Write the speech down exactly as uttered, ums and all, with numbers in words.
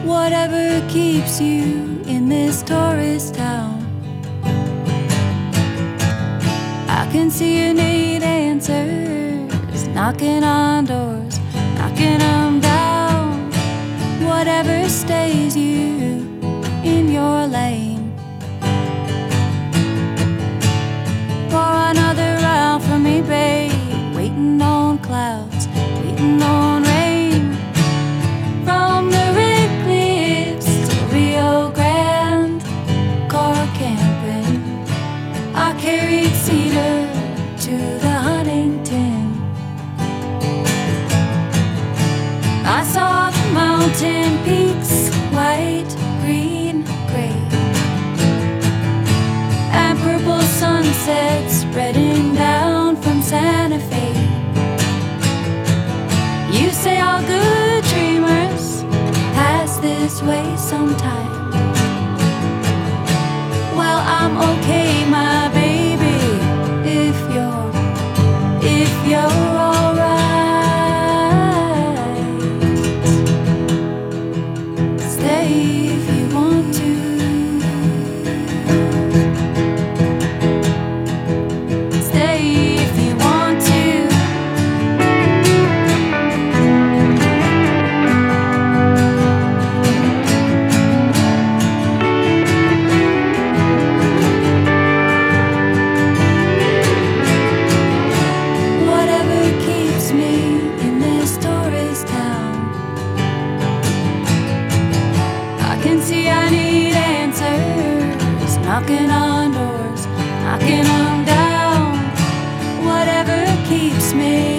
Whatever keeps you in this tourist town, I can see you need answers, knocking on doors, knocking them down. Whatever stays you in your lane. Pour another round for me, babe. Waiting on clouds, waiting on rain. From the Red Cliffs to Rio Grande, car camping, I carried cedar to the Huntington. I saw the mountain peaks, white, green, gray, and purple sunsets spreading down from Santa Fe. You say all good dreamers pass this way sometime. Well, I'm okay, my baby, if you're, if you're alright. Stay if you want to. Stay if you want to. Whatever keeps me in this tourist town, I can see I need answers, knocking on doors, knocking them down. Whatever keeps me